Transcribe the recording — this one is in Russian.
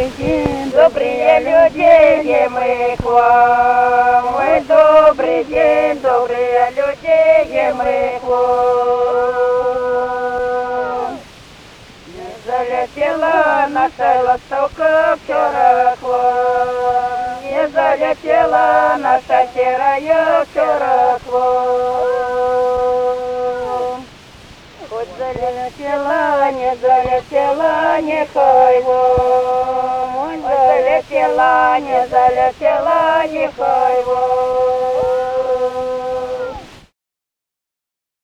добрый день, добрые люди, мы к вам. Ой, добрый день, добрые люди, мы к вам. Не залетела наша ластовка вчера к вам, не залетела наша серая вчера к вам. Хоть залетела, не залетела, нехай вам. Ой, залетела, не залетела, нехай вам.